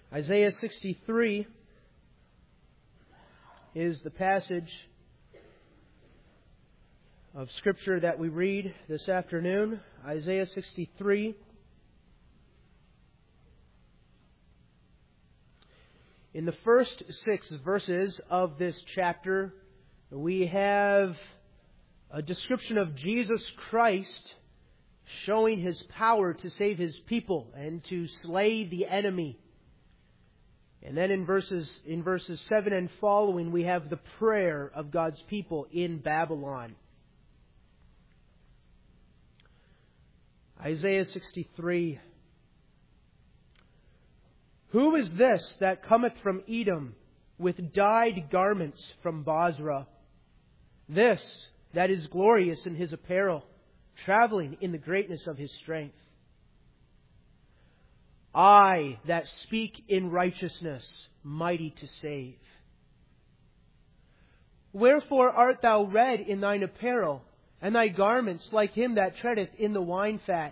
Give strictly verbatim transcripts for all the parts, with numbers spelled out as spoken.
Isaiah sixty-three is the passage of Scripture that we read this afternoon. Isaiah sixty-three. In the first six verses of this chapter, we have a description of Jesus Christ showing His power to save His people and to slay the enemy. And then in verses in verses seven and following, we have the prayer of God's people in Babylon. Isaiah sixty-three. Who is this that cometh from Edom with dyed garments from Bozrah? This that is glorious in his apparel, traveling in the greatness of his strength. I that speak in righteousness, mighty to save. Wherefore art thou red in thine apparel, and thy garments like him that treadeth in the wine fat?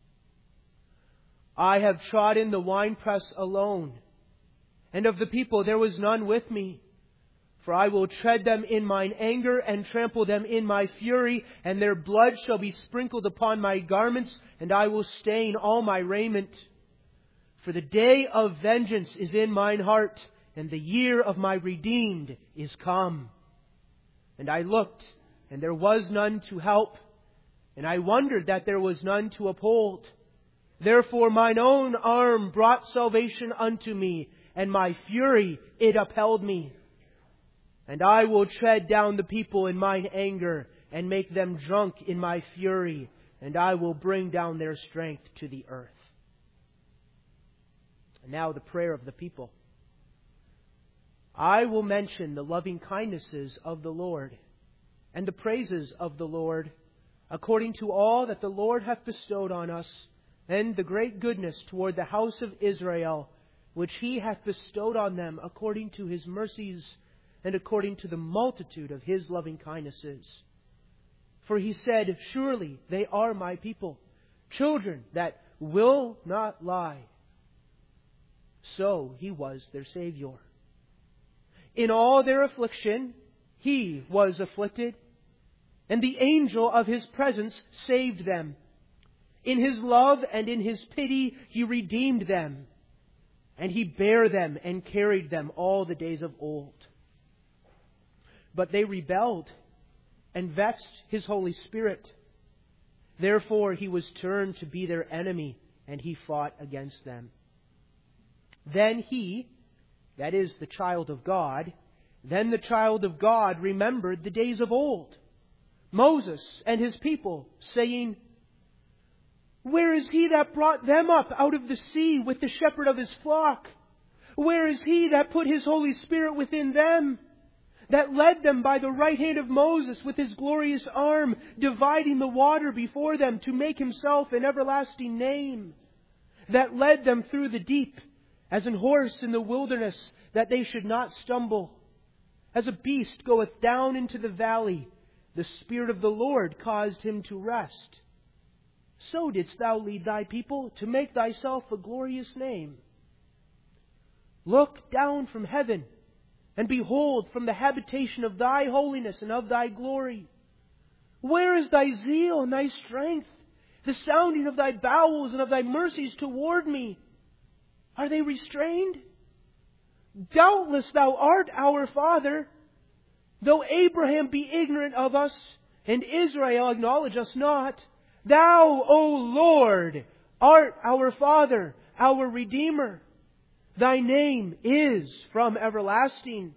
I have trodden the winepress alone, and of the people there was none with me. For I will tread them in mine anger, and trample them in my fury, and their blood shall be sprinkled upon my garments, and I will stain all my raiment. For the day of vengeance is in mine heart, and the year of my redeemed is come. And I looked, and there was none to help, and I wondered that there was none to uphold. Therefore mine own arm brought salvation unto me, and my fury it upheld me. And I will tread down the people in mine anger, and make them drunk in my fury, and I will bring down their strength to the earth. And now the prayer of the people. I will mention the loving kindnesses of the Lord, and the praises of the Lord, according to all that the Lord hath bestowed on us, and the great goodness toward the house of Israel, which He hath bestowed on them according to His mercies, and according to the multitude of His loving kindnesses. For He said, surely they are my people, children that will not lie. So He was their Savior. In all their affliction, He was afflicted, and the angel of His presence saved them. In His love and in His pity, He redeemed them, and He bare them and carried them all the days of old. But they rebelled and vexed His Holy Spirit. Therefore He was turned to be their enemy, and He fought against them. Then He, that is the child of God, then the child of God remembered the days of old, Moses and his people, saying, where is He that brought them up out of the sea with the shepherd of His flock? Where is He that put His Holy Spirit within them? That led them by the right hand of Moses with His glorious arm, dividing the water before them to make Himself an everlasting name? That led them through the deep, as an horse in the wilderness, that they should not stumble. As a beast goeth down into the valley, the Spirit of the Lord caused him to rest. So didst thou lead thy people to make thyself a glorious name. Look down from heaven, and behold from the habitation of thy holiness and of thy glory. Where is thy zeal and thy strength, the sounding of thy bowels and of thy mercies toward me? Are they restrained? Doubtless thou art our father, though Abraham be ignorant of us, and Israel acknowledge us not. Thou, O Lord, art our Father, our Redeemer. Thy name is from everlasting.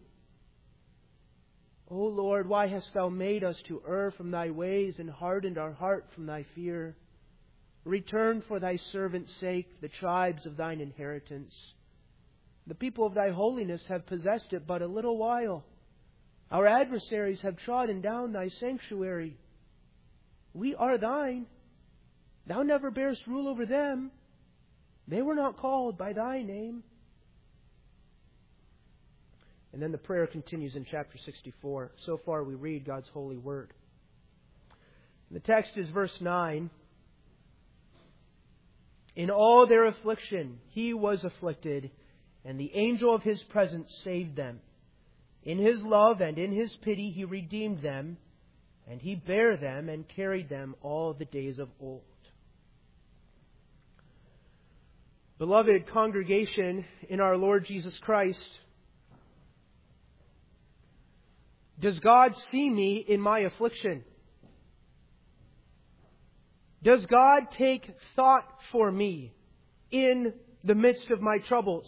O Lord, why hast Thou made us to err from Thy ways, and hardened our heart from Thy fear? Return for Thy servant's sake the tribes of Thine inheritance. The people of Thy holiness have possessed it but a little while. Our adversaries have trodden down Thy sanctuary. We are Thine. Thou never bearest rule over them. They were not called by Thy name. And then the prayer continues in chapter sixty-four. So far we read God's holy word. The text is verse nine. In all their affliction, He was afflicted, and the angel of His presence saved them. In His love and in His pity He redeemed them, and He bare them and carried them all the days of old. Beloved congregation in our Lord Jesus Christ, does God see me in my affliction? Does God take thought for me in the midst of my troubles?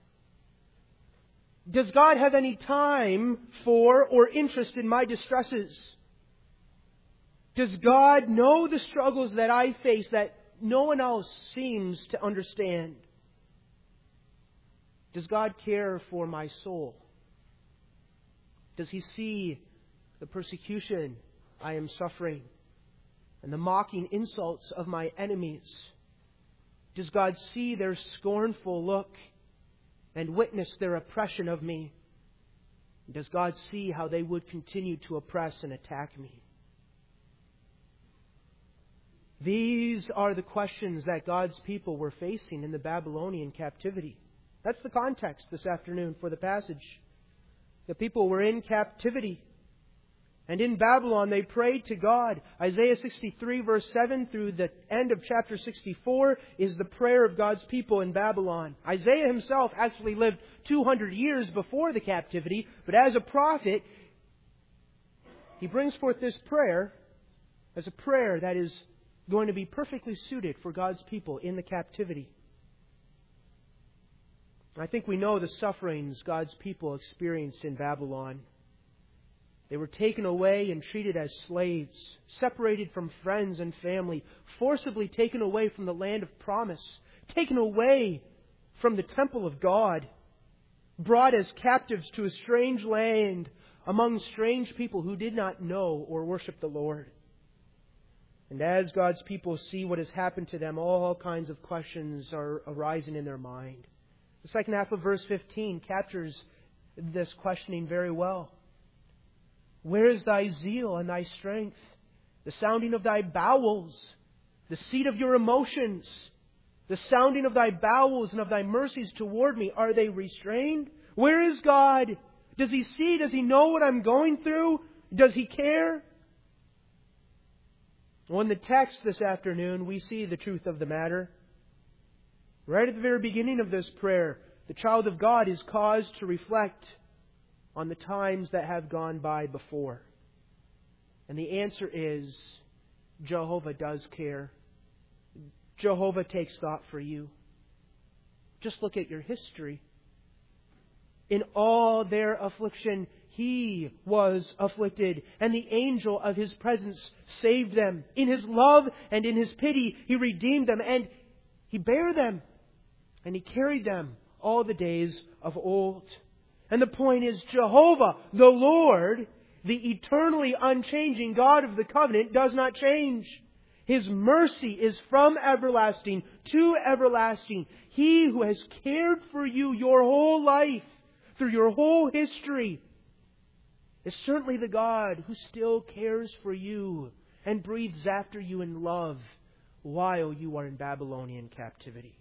Does God have any time for or interest in my distresses? Does God know the struggles that I face that no one else seems to understand? Does God care for my soul? Does He see the persecution I am suffering and the mocking insults of my enemies? Does God see their scornful look and witness their oppression of me? Does God see how they would continue to oppress and attack me? These are the questions that God's people were facing in the Babylonian captivity. That's the context this afternoon for the passage. The people were in captivity. And in Babylon they prayed to God. Isaiah sixty-three verse seven through the end of chapter sixty-four is the prayer of God's people in Babylon. Isaiah himself actually lived two hundred years before the captivity, but as a prophet, he brings forth this prayer as a prayer that is going to be perfectly suited for God's people in the captivity. I think we know the sufferings God's people experienced in Babylon. They were taken away and treated as slaves, separated from friends and family, forcibly taken away from the land of promise, taken away from the temple of God, brought as captives to a strange land among strange people who did not know or worship the Lord. And as God's people see what has happened to them, all kinds of questions are arising in their mind. The second half of verse fifteen captures this questioning very well. Where is thy zeal and thy strength? The sounding of thy bowels, the seat of your emotions, the sounding of thy bowels and of thy mercies toward me, are they restrained? Where is God? Does He see? Does He know what I'm going through? Does He care? Well, in the text this afternoon, we see the truth of the matter. Right at the very beginning of this prayer, the child of God is caused to reflect on the times that have gone by before. And the answer is, Jehovah does care. Jehovah takes thought for you. Just look at your history. In all their affliction, He was afflicted, and the angel of His presence saved them. In His love and in His pity, He redeemed them, and He bare them, and He carried them all the days of old. And the point is, Jehovah, the Lord, the eternally unchanging God of the covenant, does not change. His mercy is from everlasting to everlasting. He who has cared for you your whole life, through your whole history, is certainly the God who still cares for you and breathes after you in love while you are in Babylonian captivity.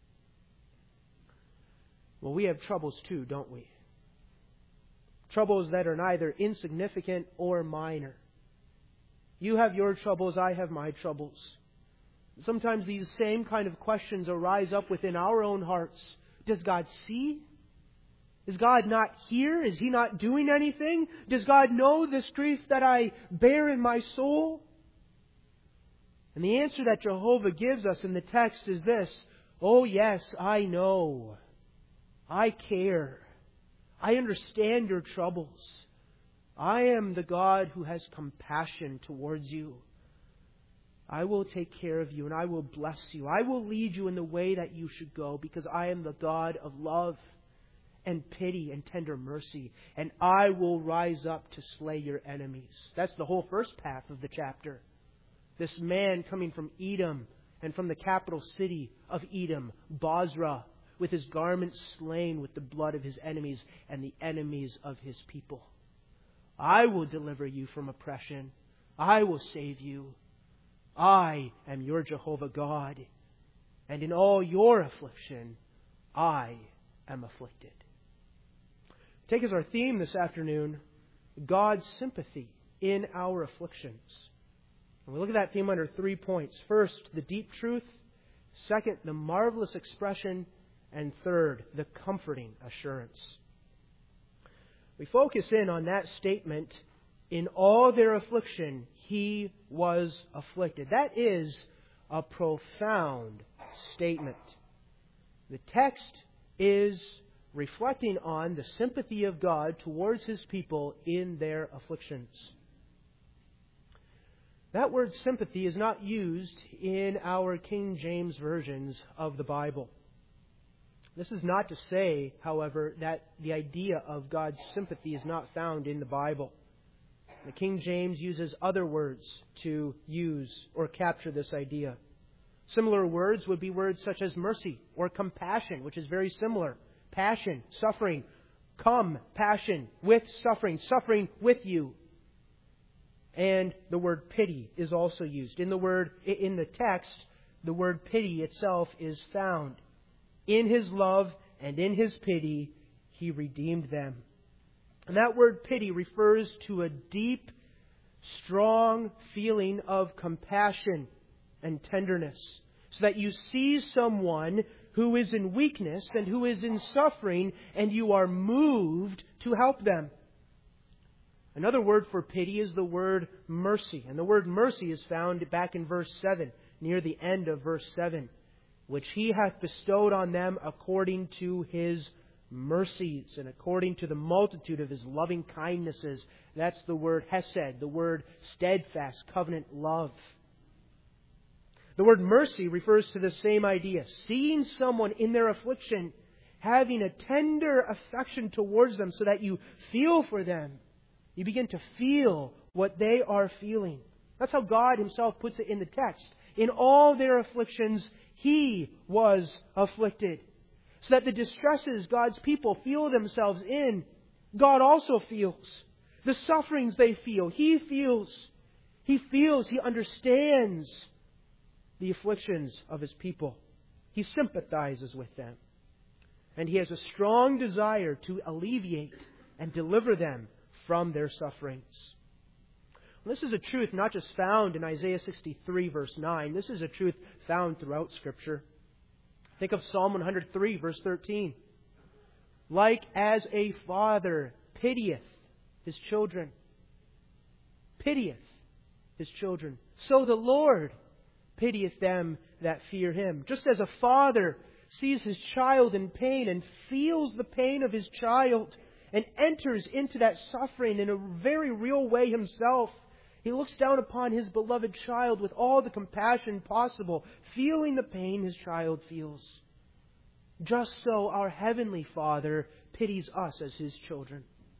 Well, we have troubles too, don't we? Troubles that are neither insignificant or minor. You have your troubles, I have my troubles. Sometimes these same kind of questions arise up within our own hearts. Does God see? Is God not here? Is He not doing anything? Does God know this grief that I bear in my soul? And the answer that Jehovah gives us in the text is this: oh yes, I know. I care. I understand your troubles. I am the God who has compassion towards you. I will take care of you and I will bless you. I will lead you in the way that you should go, because I am the God of love and pity and tender mercy, and I will rise up to slay your enemies. That's the whole first half of the chapter. This man coming from Edom and from the capital city of Edom, Bozrah, with his garments slain with the blood of his enemies and the enemies of his people. I will deliver you from oppression. I will save you. I am your Jehovah God. And in all your affliction, I am afflicted. Take as our theme this afternoon, God's sympathy in our afflictions. And we look at that theme under three points. First, the deep truth. Second, the marvelous expression. And third, the comforting assurance. We focus in on that statement, in all their affliction, He was afflicted. That is a profound statement. The text is reflecting on the sympathy of God towards His people in their afflictions. That word sympathy is not used in our King James versions of the Bible. This is not to say, however, that the idea of God's sympathy is not found in the Bible. The King James uses other words to use or capture this idea. Similar words would be words such as mercy or compassion, which is very similar. Passion, suffering, come, passion, with suffering, suffering with you. And the word pity is also used. In the word, in the text, the word pity itself is found. In His love and in His pity, He redeemed them. And that word pity refers to a deep, strong feeling of compassion and tenderness. So that you see someone who is in weakness and who is in suffering, and you are moved to help them. Another word for pity is the word mercy. And the word mercy is found back in verse seven, near the end of verse seven. Which He hath bestowed on them according to His mercies and according to the multitude of His loving kindnesses. That's the word hesed, the word steadfast, covenant love. The word mercy refers to the same idea. Seeing someone in their affliction, having a tender affection towards them so that you feel for them. You begin to feel what they are feeling. That's how God Himself puts it in the text. In all their afflictions, He was afflicted. So that the distresses God's people feel themselves in, God also feels. The sufferings they feel, He feels. He feels, He understands the afflictions of His people. He sympathizes with them. And He has a strong desire to alleviate and deliver them from their sufferings. This is a truth not just found in Isaiah sixty-three, verse nine. This is a truth found throughout Scripture. Think of Psalm one hundred three, verse thirteen. Like as a father pitieth his children, pitieth his children, so the Lord pitieth them that fear Him. Just as a father sees his child in pain and feels the pain of his child and enters into that suffering in a very real way himself, He looks down upon His beloved child with all the compassion possible, feeling the pain His child feels. Just so our Heavenly Father pities us as His children.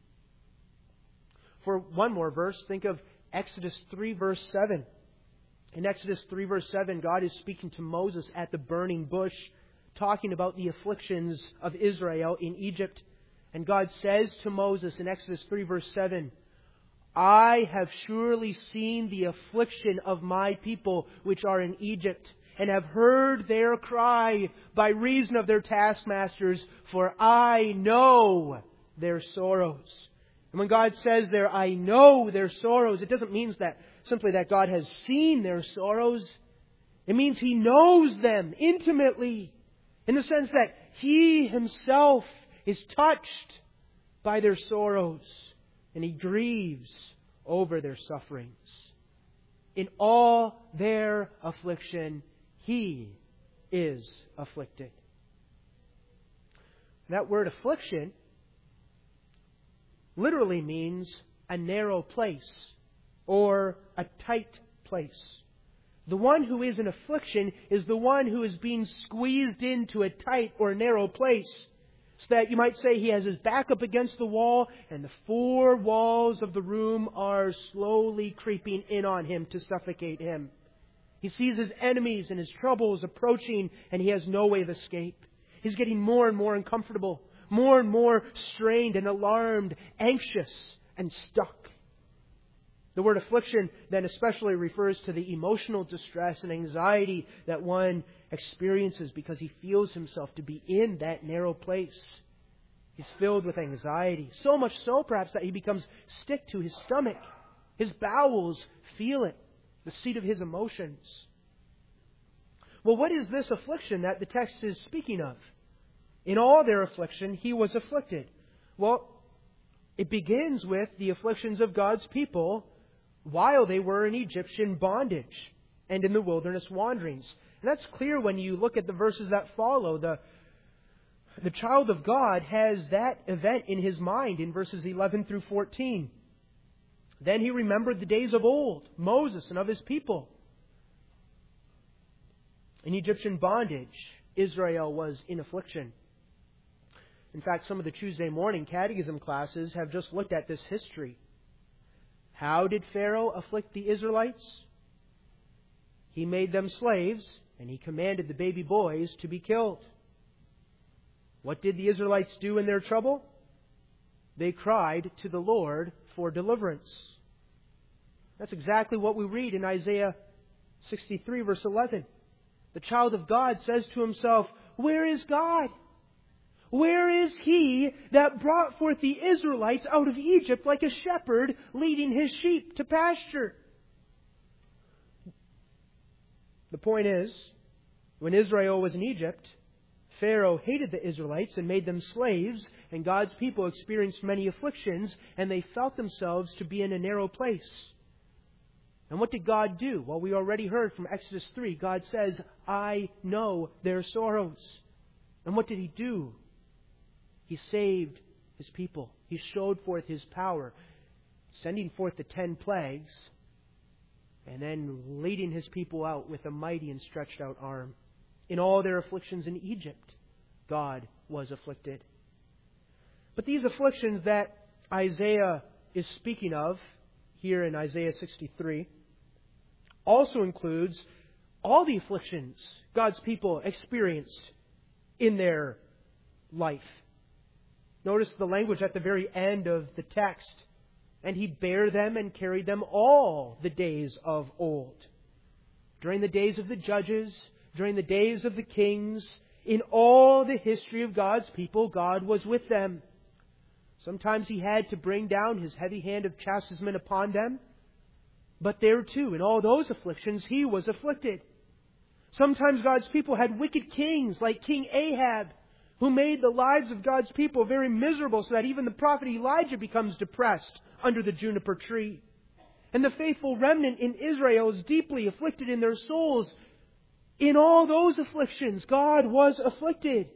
For one more verse, think of Exodus three, verse seven. In Exodus three, verse seven, God is speaking to Moses at the burning bush, talking about the afflictions of Israel in Egypt. And God says to Moses in Exodus three, verse seven, I have surely seen the affliction of my people which are in Egypt, and have heard their cry by reason of their taskmasters, for I know their sorrows. And when God says there, I know their sorrows, it doesn't mean that simply that God has seen their sorrows. It means He knows them intimately, in the sense that He Himself is touched by their sorrows. And He grieves over their sufferings. In all their affliction, He is afflicted. That word affliction literally means a narrow place or a tight place. The one who is in affliction is the one who is being squeezed into a tight or narrow place. So that you might say he has his back up against the wall and the four walls of the room are slowly creeping in on him to suffocate him. He sees his enemies and his troubles approaching and he has no way of escape. He's getting more and more uncomfortable, more and more strained and alarmed, anxious and stuck. The word affliction then especially refers to the emotional distress and anxiety that one experiences because he feels himself to be in that narrow place. He's filled with anxiety, so much so perhaps that he becomes sick to his stomach. His bowels feel it, the seat of his emotions. Well, what is this affliction that the text is speaking of? In all their affliction, he was afflicted. Well, it begins with the afflictions of God's people while they were in Egyptian bondage and in the wilderness wanderings. And that's clear when you look at the verses that follow. The, the child of God has that event in his mind in verses eleven through fourteen. Then he remembered the days of old, Moses and of his people. In Egyptian bondage, Israel was in affliction. In fact, some of the Tuesday morning catechism classes have just looked at this history. How did Pharaoh afflict the Israelites? He made them slaves, and he commanded the baby boys to be killed. What did the Israelites do in their trouble? They cried to the Lord for deliverance. That's exactly what we read in Isaiah sixty-three, verse eleven. The child of God says to himself, "Where is God? Where is He that brought forth the Israelites out of Egypt like a shepherd leading his sheep to pasture?" The point is, when Israel was in Egypt, Pharaoh hated the Israelites and made them slaves, and God's people experienced many afflictions, and they felt themselves to be in a narrow place. And what did God do? Well, we already heard from Exodus three. God says, "I know their sorrows." And what did He do? He saved His people. He showed forth His power, sending forth the ten plagues, and then leading His people out with a mighty and stretched out arm. In all their afflictions in Egypt, God was afflicted. But these afflictions that Isaiah is speaking of, here in Isaiah sixty-three, also includes all the afflictions God's people experienced in their life. Notice the language at the very end of the text. "And He bare them and carried them all the days of old." During the days of the judges, during the days of the kings, in all the history of God's people, God was with them. Sometimes He had to bring down His heavy hand of chastisement upon them. But there too, in all those afflictions, He was afflicted. Sometimes God's people had wicked kings like King Ahab, who made the lives of God's people very miserable so that even the prophet Elijah becomes depressed under the juniper tree. And the faithful remnant in Israel is deeply afflicted in their souls. In all those afflictions, God was afflicted.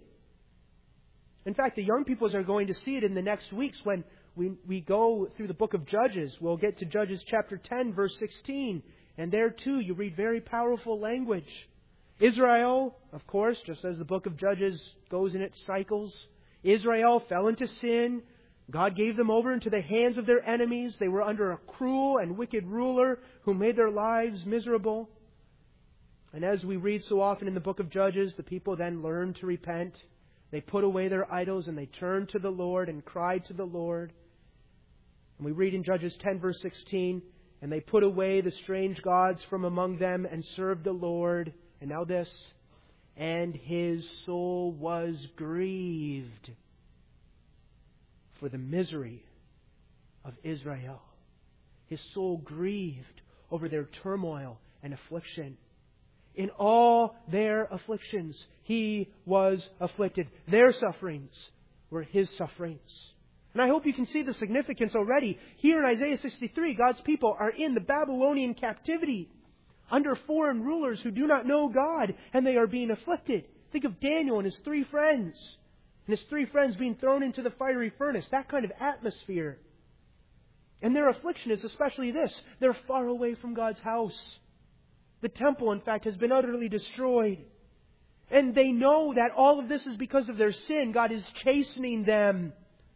In fact, the young peoples are going to see it in the next weeks when we, we go through the book of Judges. We'll get to Judges chapter ten, verse sixteen. And there too, you read very powerful language. Israel, of course, just as the book of Judges goes in its cycles, Israel fell into sin. God gave them over into the hands of their enemies. They were under a cruel and wicked ruler who made their lives miserable. And as we read so often in the book of Judges, the people then learned to repent. They put away their idols and they turned to the Lord and cried to the Lord. And we read in Judges ten, verse sixteen, "And they put away the strange gods from among them and served the Lord." And now this, "And His soul was grieved for the misery of Israel." His soul grieved over their turmoil and affliction. In all their afflictions, He was afflicted. Their sufferings were His sufferings. And I hope you can see the significance already. Here in Isaiah sixty-three, God's people are in the Babylonian captivity, under foreign rulers who do not know God, and they are being afflicted. Think of Daniel and his three friends, and his three friends being thrown into the fiery furnace. That kind of atmosphere. And their affliction is especially this: they're far away from God's house. The temple, in fact, has been utterly destroyed. And they know that all of this is because of their sin. God is chastening them.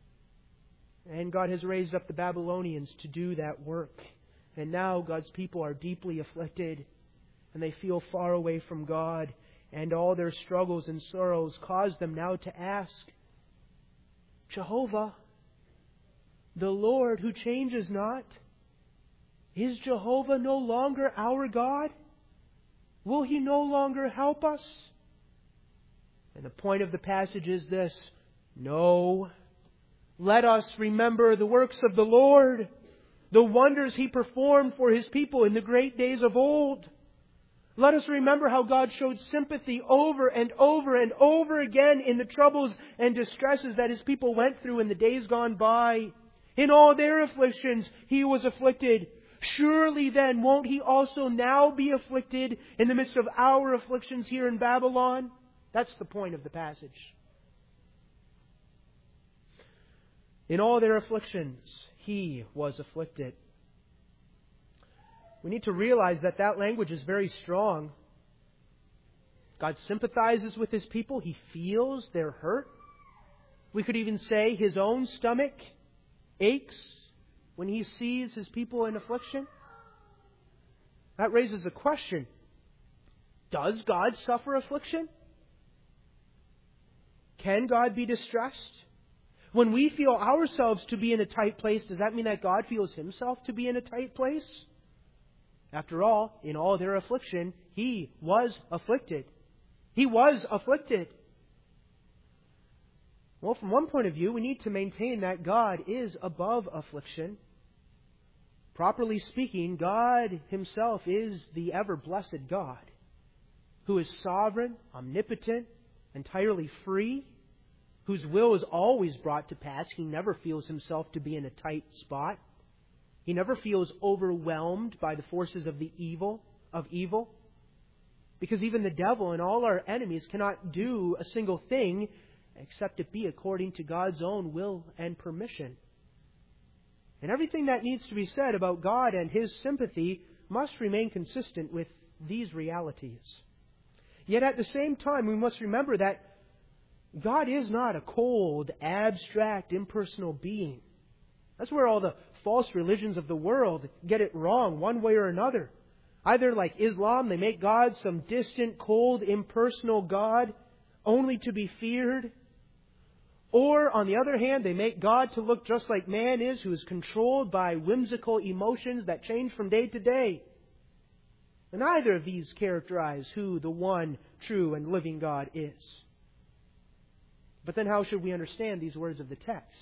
And God has raised up the Babylonians to do that work. And now God's people are deeply afflicted. And they feel far away from God. And all their struggles and sorrows cause them now to ask, "Jehovah, the Lord who changes not, Is Jehovah no longer our God? Will He no longer help us? And the point of the passage is this: no. Let us remember the works of the Lord, the wonders He performed for His people in the great days of old. Let us remember how God showed sympathy over and over and over again in the troubles and distresses that His people went through in the days gone by. In all their afflictions, He was afflicted. Surely then, won't He also now be afflicted in the midst of our afflictions here in Babylon? That's the point of the passage. In all their afflictions, He was afflicted. We need to realize that that language is very strong. God sympathizes with His people. He feels their hurt. We could even say His own stomach aches when He sees His people in affliction. That raises a question. Does God suffer affliction? Can God be distressed? When we feel ourselves to be in a tight place, does that mean that God feels Himself to be in a tight place? After all, in all their affliction, He was afflicted. He was afflicted. Well, from one point of view, we need to maintain that God is above affliction. Properly speaking, God Himself is the ever-blessed God, who is sovereign, omnipotent, entirely free, whose will is always brought to pass. He never feels Himself to be in a tight spot. He never feels overwhelmed by the forces of the evil, of evil. Because even the devil and all our enemies cannot do a single thing except it be according to God's own will and permission. And everything that needs to be said about God and His sympathy must remain consistent with these realities. Yet at the same time, we must remember that God is not a cold, abstract, impersonal being. That's where all the false religions of the world get it wrong one way or another. Either like Islam, they make God some distant, cold, impersonal God only to be feared. Or, on the other hand, they make God to look just like man is, who is controlled by whimsical emotions that change from day to day. And neither of these characterize who the one true and living God is. But then how should we understand these words of the text?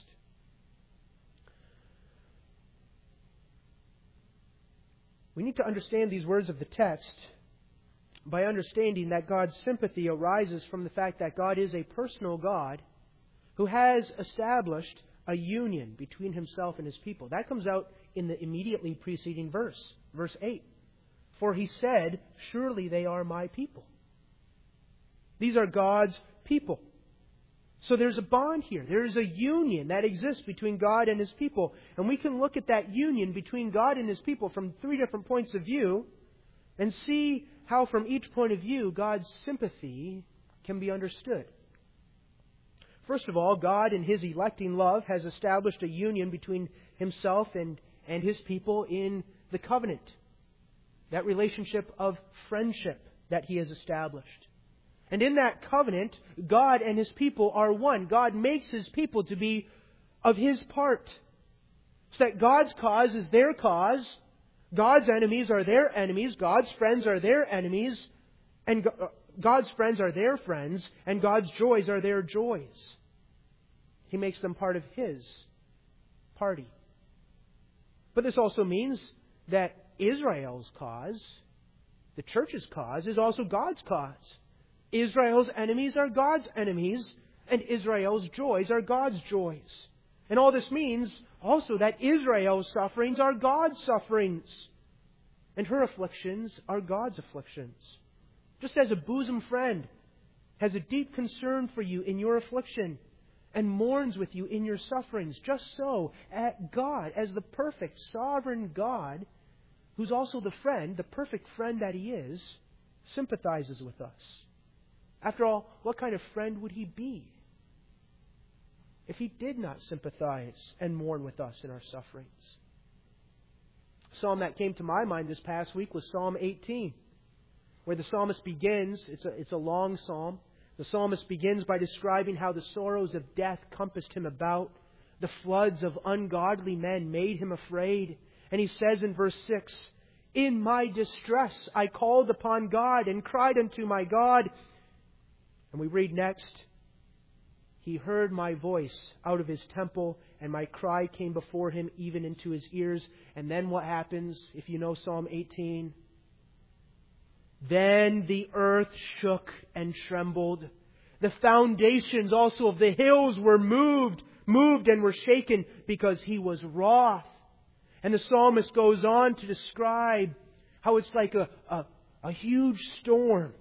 We need to understand these words of the text by understanding that God's sympathy arises from the fact that God is a personal God who has established a union between Himself and His people. That comes out in the immediately preceding verse, verse eight. For He said, surely they are my people. These are God's people. So there's a bond here. There is a union that exists between God and His people. And we can look at that union between God and His people from three different points of view and see how from each point of view God's sympathy can be understood. First of all, God in His electing love has established a union between Himself and, and His people in the covenant. That relationship of friendship that He has established. And in that covenant, God and His people are one. God makes His people to be of His part. So that God's cause is their cause. God's enemies are their enemies. God's friends are their enemies. And God's friends are their friends. And God's joys are their joys. He makes them part of His party. But this also means that Israel's cause, the church's cause, is also God's cause. Israel's enemies are God's enemies, and Israel's joys are God's joys. And all this means also that Israel's sufferings are God's sufferings, and her afflictions are God's afflictions. Just as a bosom friend has a deep concern for you in your affliction and mourns with you in your sufferings, just so at God, as the perfect, sovereign God, who's also the friend, the perfect friend that He is, sympathizes with us. After all, what kind of friend would He be if He did not sympathize and mourn with us in our sufferings? A psalm that came to my mind this past week was Psalm eighteen, where the psalmist begins, it's a, it's a long psalm. The psalmist begins by describing how the sorrows of death compassed him about, the floods of ungodly men made him afraid, And he says in verse six, "In my distress I called upon God and cried unto my God." And we read next, "He heard my voice out of His temple, and my cry came before Him even into His ears." And then what happens, if you know Psalm eighteen? "Then the earth shook and trembled. The foundations also of the hills were moved, moved and were shaken, because He was wroth." And the psalmist goes on to describe how it's like a, a, a huge storm.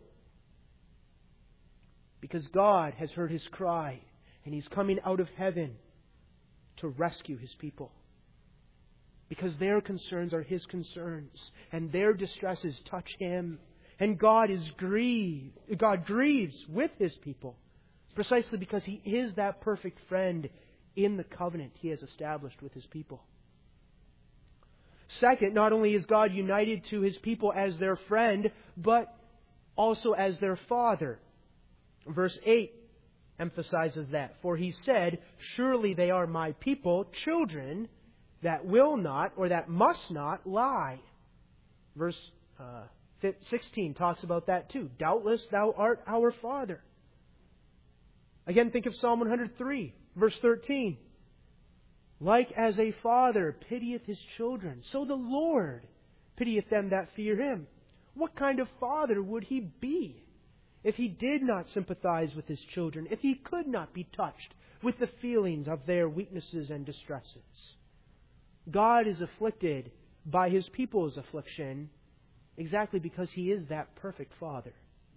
Because God has heard his cry, and He's coming out of heaven to rescue His people. Because their concerns are His concerns, and their distresses touch Him. And God is grieved. God grieves with His people, precisely because He is that perfect friend in the covenant He has established with His people. Second, not only is God united to His people as their friend, but also as their Father. Verse eight emphasizes that. "For He said, surely they are my people, children that will not," or that must not, "lie." Verse uh, sixteen talks about that too. "Doubtless thou art our Father." Again, think of Psalm one hundred three, verse thirteen. "Like as a father pitieth his children, so the Lord pitieth them that fear Him." What kind of father would He be if He did not sympathize with His children, if He could not be touched with the feelings of their weaknesses and distresses? God is afflicted by His people's affliction exactly because He is that perfect Father.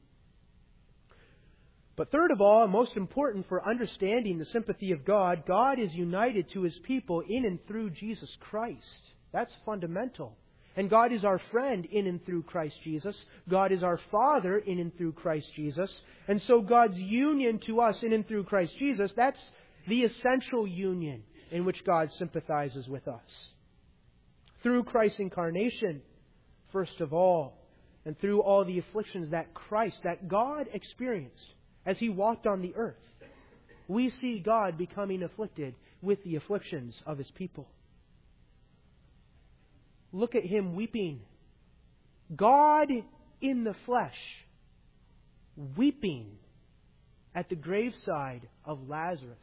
But third of all, most important for understanding the sympathy of God, God is united to His people in and through Jesus Christ. That's fundamental. And God is our friend in and through Christ Jesus. God is our Father in and through Christ Jesus. And so God's union to us in and through Christ Jesus, that's the essential union in which God sympathizes with us. Through Christ's incarnation, first of all, and through all the afflictions that Christ, that God experienced as He walked on the earth, we see God becoming afflicted with the afflictions of His people. Look at Him weeping. God in the flesh, weeping at the graveside of Lazarus.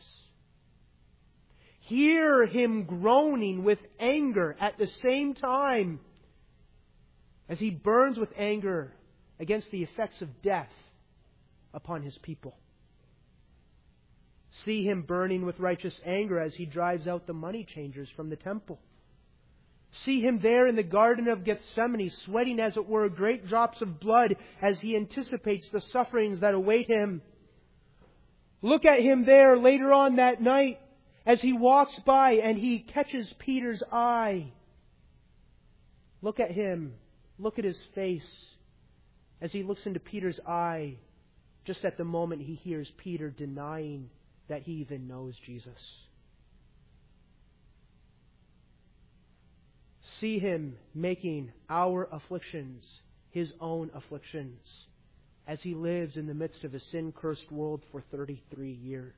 Hear Him groaning with anger at the same time as He burns with anger against the effects of death upon His people. See Him burning with righteous anger as He drives out the money changers from the temple. See Him there in the Garden of Gethsemane, sweating as it were great drops of blood as He anticipates the sufferings that await Him. Look at Him there later on that night as He walks by and He catches Peter's eye. Look at Him. Look at His face as He looks into Peter's eye just at the moment He hears Peter denying that he even knows Jesus. See Him making our afflictions His own afflictions as He lives in the midst of a sin-cursed world for thirty-three years.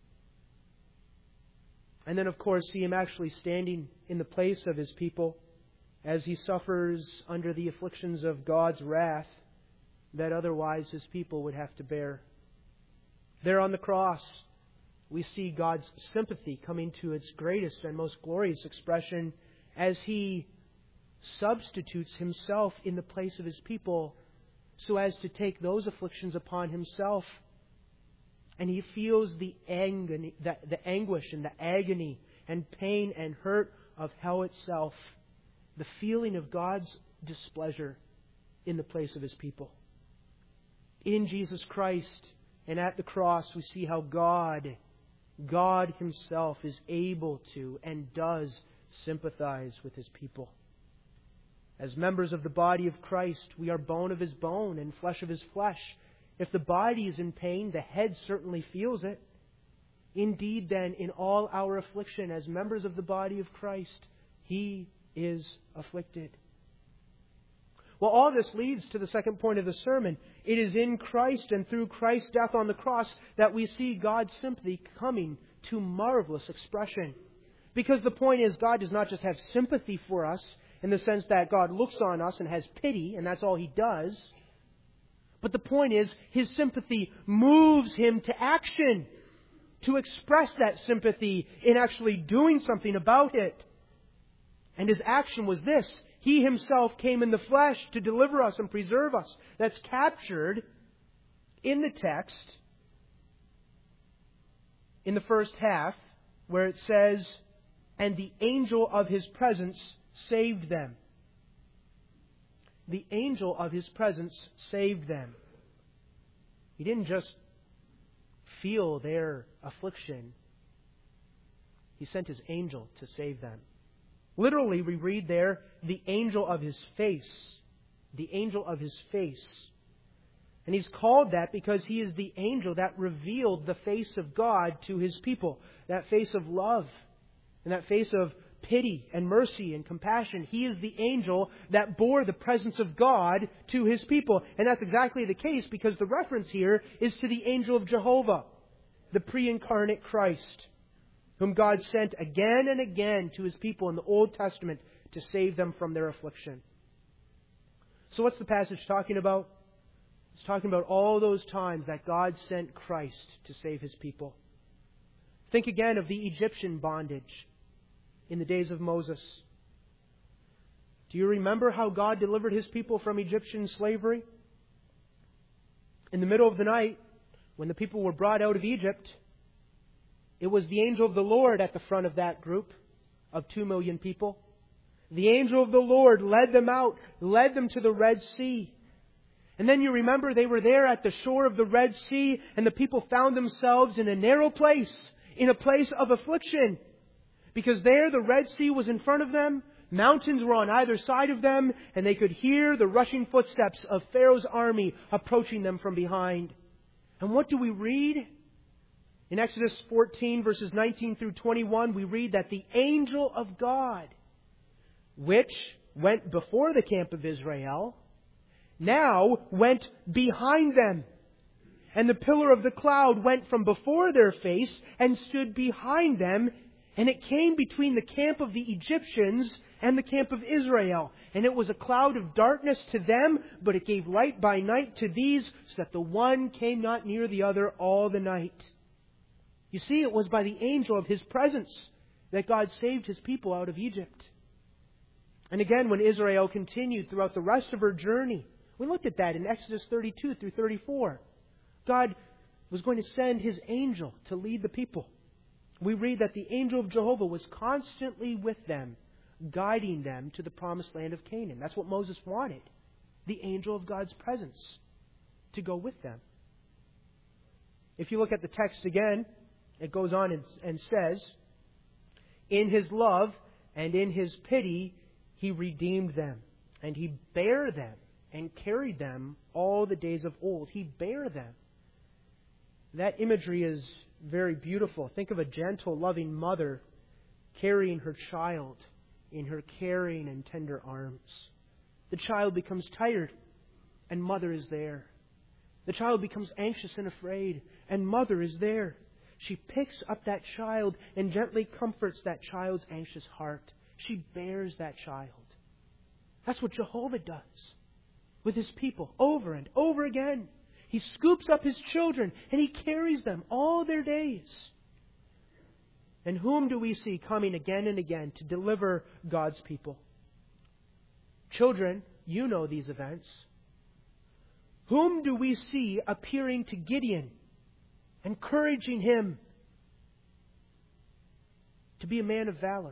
And then, of course, see Him actually standing in the place of His people as He suffers under the afflictions of God's wrath that otherwise His people would have to bear. There on the cross, we see God's sympathy coming to its greatest and most glorious expression as He substitutes Himself in the place of His people so as to take those afflictions upon Himself. And He feels the, ang- the, the anguish and the agony and pain and hurt of hell itself. The feeling of God's displeasure in the place of His people. In Jesus Christ and at the cross, we see how God, God Himself is able to and does sympathize with His people. As members of the body of Christ, we are bone of His bone and flesh of His flesh. If the body is in pain, the head certainly feels it. Indeed, then, in all our affliction as members of the body of Christ, He is afflicted. Well, all this leads to the second point of the sermon. It is in Christ and through Christ's death on the cross that we see God's sympathy coming to marvelous expression. Because the point is, God does not just have sympathy for us in the sense that God looks on us and has pity, and that's all He does. But the point is, His sympathy moves Him to action, to express that sympathy in actually doing something about it. And His action was this: He Himself came in the flesh to deliver us and preserve us. That's captured in the text in the first half, where it says, "And the angel of His presence saved them." The angel of His presence saved them. He didn't just feel their affliction. He sent His angel to save them. Literally, we read there, the angel of His face. The angel of His face. And He's called that because He is the angel that revealed the face of God to His people. That face of love and that face of pity and mercy and compassion. He is the angel that bore the presence of God to His people. And that's exactly the case, because the reference here is to the angel of Jehovah, the pre-incarnate Christ, whom God sent again and again to His people in the Old Testament to save them from their affliction. So what's the passage talking about? It's talking about all those times that God sent Christ to save His people. Think again of the Egyptian bondage in the days of Moses. Do you remember how God delivered His people from Egyptian slavery? In the middle of the night, when the people were brought out of Egypt, it was the angel of the Lord at the front of that group of two million people. The angel of the Lord led them out, led them to the Red Sea. And then you remember they were there at the shore of the Red Sea, and the people found themselves in a narrow place, in a place of affliction. Because there the Red Sea was in front of them, mountains were on either side of them, and they could hear the rushing footsteps of Pharaoh's army approaching them from behind. And what do we read? In Exodus fourteen, verses nineteen through twenty-one, we read that the angel of God, which went before the camp of Israel, now went behind them. And the pillar of the cloud went from before their face and stood behind them, and it came between the camp of the Egyptians and the camp of Israel. And it was a cloud of darkness to them, but it gave light by night to these, so that the one came not near the other all the night. You see, it was by the angel of His presence that God saved His people out of Egypt. And again, when Israel continued throughout the rest of her journey, we looked at that in Exodus thirty-two through thirty-four. God was going to send His angel to lead the people. We read that the angel of Jehovah was constantly with them, guiding them to the promised land of Canaan. That's what Moses wanted. The angel of God's presence to go with them. If you look at the text again, it goes on and, and says, "In His love and in His pity He redeemed them, and He bare them and carried them all the days of old." He bare them. That imagery is very beautiful. Think of a gentle, loving mother carrying her child in her caring and tender arms. The child becomes tired, and mother is there. The child becomes anxious and afraid, and mother is there. She picks up that child and gently comforts that child's anxious heart. She bears that child. That's what Jehovah does with His people over and over again. He scoops up His children and He carries them all their days. And whom do we see coming again and again to deliver God's people? Children, you know these events. Whom do we see appearing to Gideon, encouraging him to be a man of valor?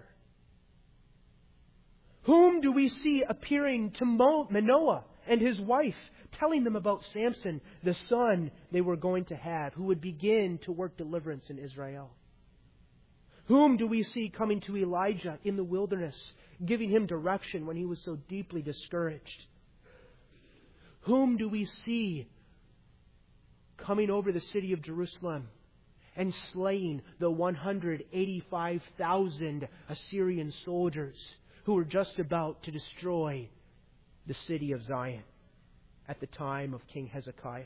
Whom do we see appearing to Manoah and his wife, telling them about Samson, the son they were going to have, who would begin to work deliverance in Israel? Whom do we see coming to Elijah in the wilderness, giving him direction when he was so deeply discouraged? Whom do we see coming over the city of Jerusalem and slaying the one hundred eighty-five thousand Assyrian soldiers who were just about to destroy the city of Zion at the time of King Hezekiah?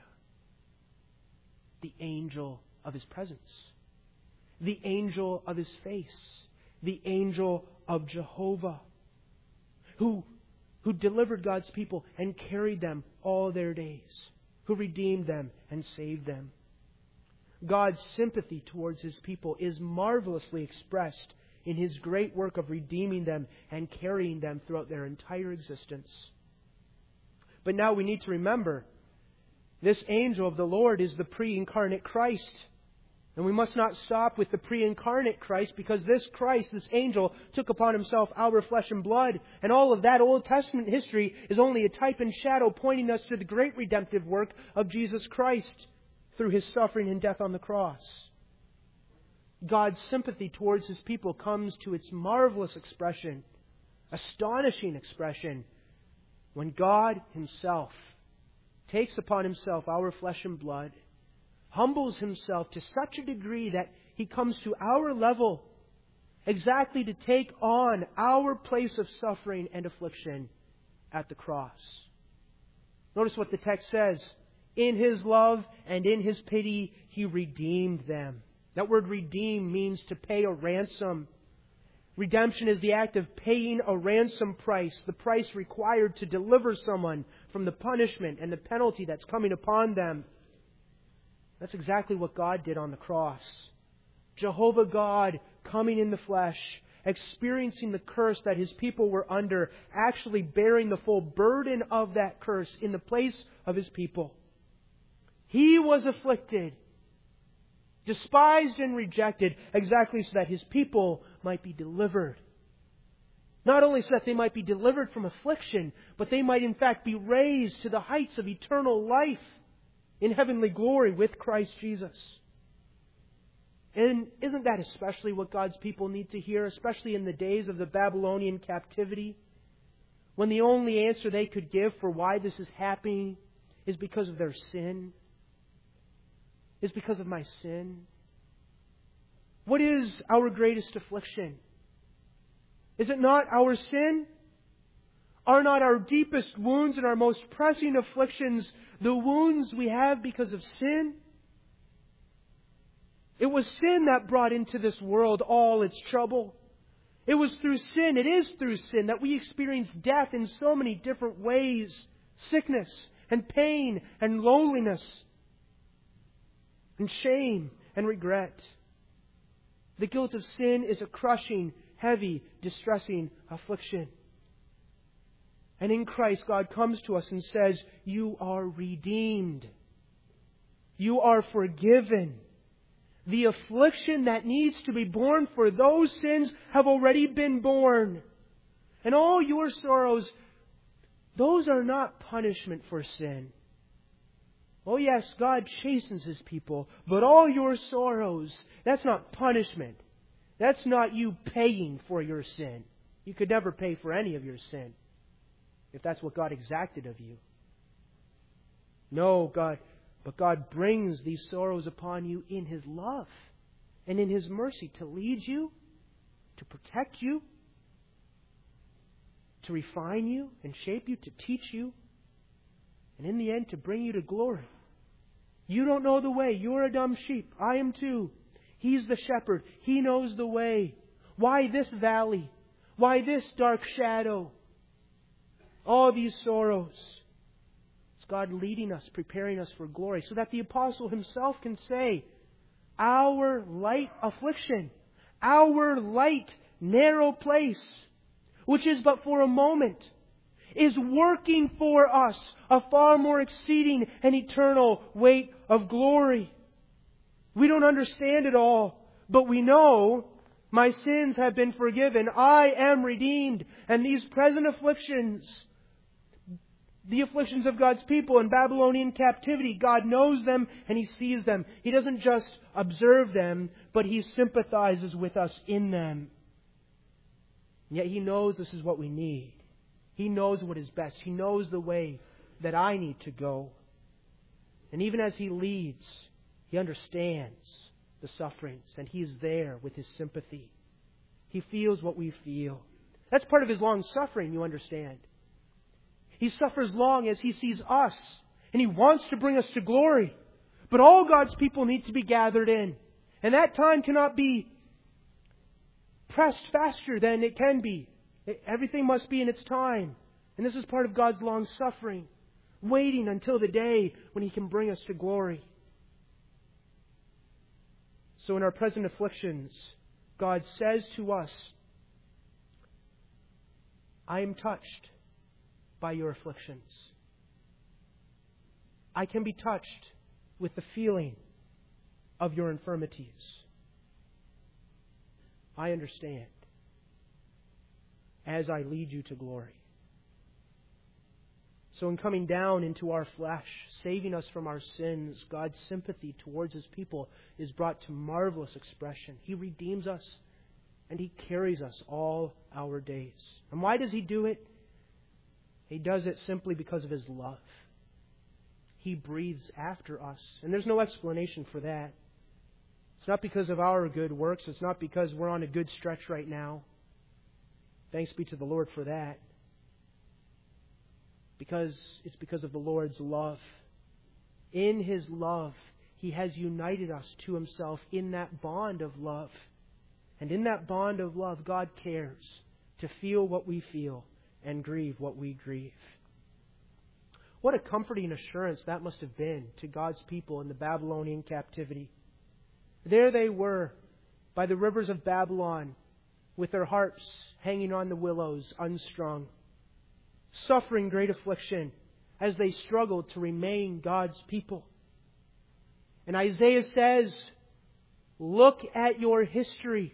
The angel of His presence. The angel of His face. the angel of Jehovah, who, who delivered God's people and carried them all their days, who redeemed them and saved them. God's sympathy towards His people is marvelously expressed in His great work of redeeming them and carrying them throughout their entire existence. But now we need to remember, this angel of the Lord is the pre-incarnate Christ. And we must not stop with the pre-incarnate Christ, because this Christ, this angel, took upon Himself our flesh and blood. And all of that Old Testament history is only a type and shadow pointing us to the great redemptive work of Jesus Christ through His suffering and death on the cross. God's sympathy towards His people comes to its marvelous expression, astonishing expression, when God Himself takes upon Himself our flesh and blood, humbles Himself to such a degree that He comes to our level, exactly to take on our place of suffering and affliction at the cross. Notice what the text says. In His love and in His pity, He redeemed them. That word redeem means to pay a ransom. Redemption is the act of paying a ransom price, the price required to deliver someone from the punishment and the penalty that's coming upon them. That's exactly what God did on the cross. Jehovah God coming in the flesh, experiencing the curse that His people were under, actually bearing the full burden of that curse in the place of His people. He was afflicted, despised and rejected, exactly so that His people might be delivered. Not only so that they might be delivered from affliction, but they might in fact be raised to the heights of eternal life in heavenly glory with Christ Jesus. And isn't that especially what God's people need to hear, especially in the days of the Babylonian captivity, when the only answer they could give for why this is happening is because of their sin? Is because of my sin? What is our greatest affliction? Is it not our sin? Are not our deepest wounds and our most pressing afflictions the wounds we have because of sin? It was sin that brought into this world all its trouble. It was through sin, it is through sin, that we experience death in so many different ways. Sickness and pain and loneliness and shame and regret. The guilt of sin is a crushing, heavy, distressing affliction. And in Christ, God comes to us and says, you are redeemed. You are forgiven. The affliction that needs to be borne for those sins have already been borne. And all your sorrows, those are not punishment for sin. Oh yes, God chastens His people, but all your sorrows, that's not punishment. That's not you paying for your sin. You could never pay for any of your sin, if that's what God exacted of you. No, God, but God brings these sorrows upon you in His love and in His mercy to lead you, to protect you, to refine you and shape you, to teach you, and in the end to bring you to glory. You don't know the way. You're a dumb sheep. I am too. He's the shepherd. He knows the way. Why this valley? Why this dark shadow? All these sorrows. It's God leading us, preparing us for glory, so that the apostle himself can say, our light affliction, our light narrow place, which is but for a moment, is working for us a far more exceeding and eternal weight of glory. We don't understand it all, but we know my sins have been forgiven. I am redeemed. And these present afflictions, the afflictions of God's people in Babylonian captivity, God knows them and He sees them. He doesn't just observe them, but He sympathizes with us in them. And yet He knows this is what we need. He knows what is best. He knows the way that I need to go. And even as He leads, He understands the sufferings, and He is there with His sympathy. He feels what we feel. That's part of His long suffering, you understand. He suffers long as He sees us, and He wants to bring us to glory. But all God's people need to be gathered in. And that time cannot be pressed faster than it can be. Everything must be in its time. And this is part of God's long suffering, waiting until the day when He can bring us to glory. So in our present afflictions, God says to us, I am touched by your afflictions. I can be touched with the feeling of your infirmities. I understand as I lead you to glory. So in coming down into our flesh, saving us from our sins, God's sympathy towards His people is brought to marvelous expression. He redeems us and He carries us all our days. And why does He do it? He does it simply because of His love. He breathes after us. And there's no explanation for that. It's not because of our good works. It's not because we're on a good stretch right now. Thanks be to the Lord for that. Because it's because of the Lord's love. In His love, He has united us to Himself in that bond of love. And in that bond of love, God cares to feel what we feel and grieve what we grieve. What a comforting assurance that must have been to God's people in the Babylonian captivity. There they were by the rivers of Babylon with their harps hanging on the willows unstrung, suffering great affliction as they struggled to remain God's people. And Isaiah says, look at your history.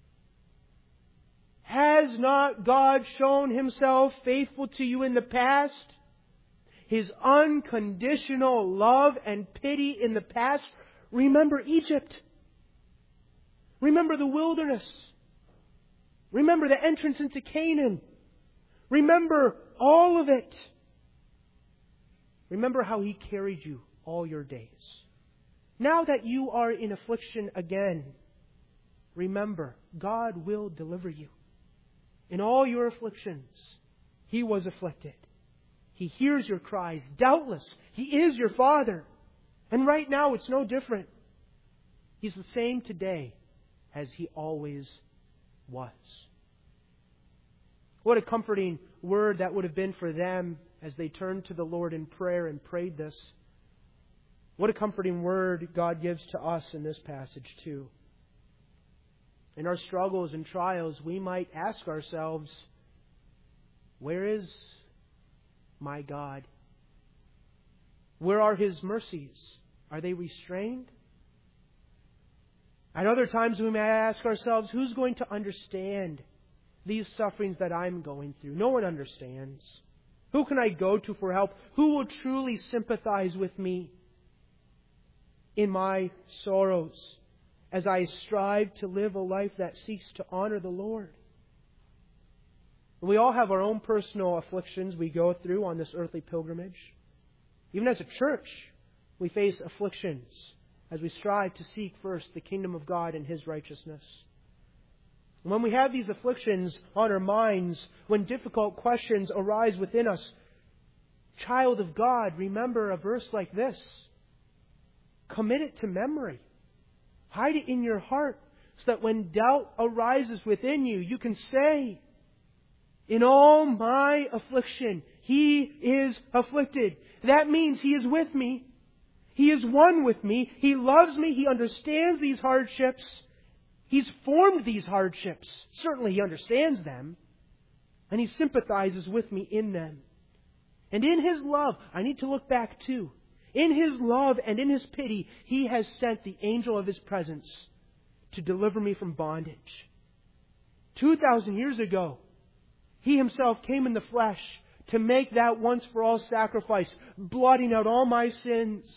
Has not God shown Himself faithful to you in the past? His unconditional love and pity in the past. Remember Egypt. Remember the wilderness. Remember the entrance into Canaan. Remember all of it. Remember how He carried you all your days. Now that you are in affliction again, remember, God will deliver you. In all your afflictions, He was afflicted. He hears your cries. Doubtless, He is your Father. And right now, it's no different. He's the same today as He always was. What a comforting word that would have been for them as they turned to the Lord in prayer and prayed this. What a comforting word God gives to us in this passage too. In our struggles and trials, we might ask ourselves, where is my God? Where are His mercies? Are they restrained? At other times we may ask ourselves, who's going to understand these sufferings that I'm going through? No one understands. Who can I go to for help? Who will truly sympathize with me in my sorrows as I strive to live a life that seeks to honor the Lord? We all have our own personal afflictions we go through on this earthly pilgrimage. Even as a church, we face afflictions as we strive to seek first the kingdom of God and His righteousness. And when we have these afflictions on our minds, when difficult questions arise within us, child of God, remember a verse like this. Commit it to memory. Hide it in your heart so that when doubt arises within you, you can say, in all my affliction, He is afflicted. That means He is with me. He is one with me. He loves me. He understands these hardships. He's formed these hardships. Certainly He understands them. And He sympathizes with me in them. And in His love, I need to look back too. In His love and in His pity, He has sent the angel of His presence to deliver me from bondage. Two thousand years ago, He Himself came in the flesh to make that once for all sacrifice, blotting out all my sins.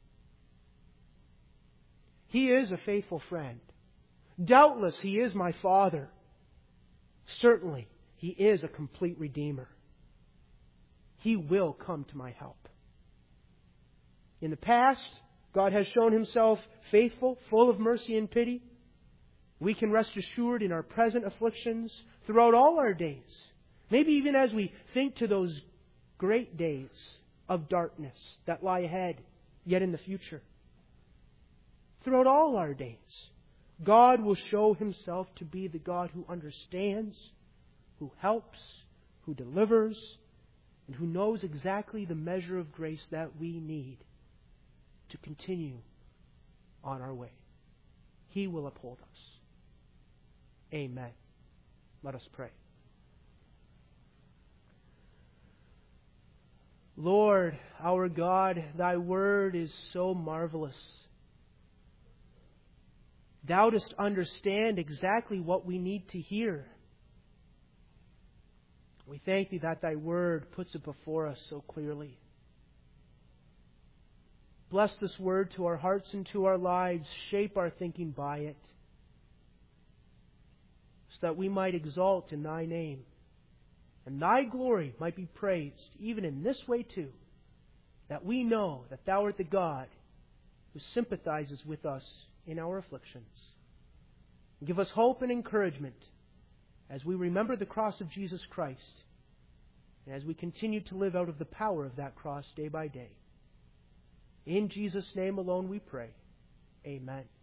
He is a faithful friend. Doubtless He is my Father. Certainly, He is a complete Redeemer. He will come to my help. In the past, God has shown Himself faithful, full of mercy and pity. We can rest assured in our present afflictions throughout all our days. Maybe even as we think to those great days of darkness that lie ahead, yet in the future. Throughout all our days, God will show Himself to be the God who understands, who helps, who delivers, and who knows exactly the measure of grace that we need to continue on our way. He will uphold us. Amen. Let us pray. Lord, our God, Thy word is so marvelous. Thou dost understand exactly what we need to hear. We thank Thee that Thy word puts it before us so clearly. Bless this word to our hearts and to our lives. Shape our thinking by it, so that we might exalt in Thy name, and Thy glory might be praised, even in this way too, that we know that Thou art the God who sympathizes with us in our afflictions. Give us hope and encouragement as we remember the cross of Jesus Christ, and as we continue to live out of the power of that cross day by day. In Jesus' name alone we pray. Amen.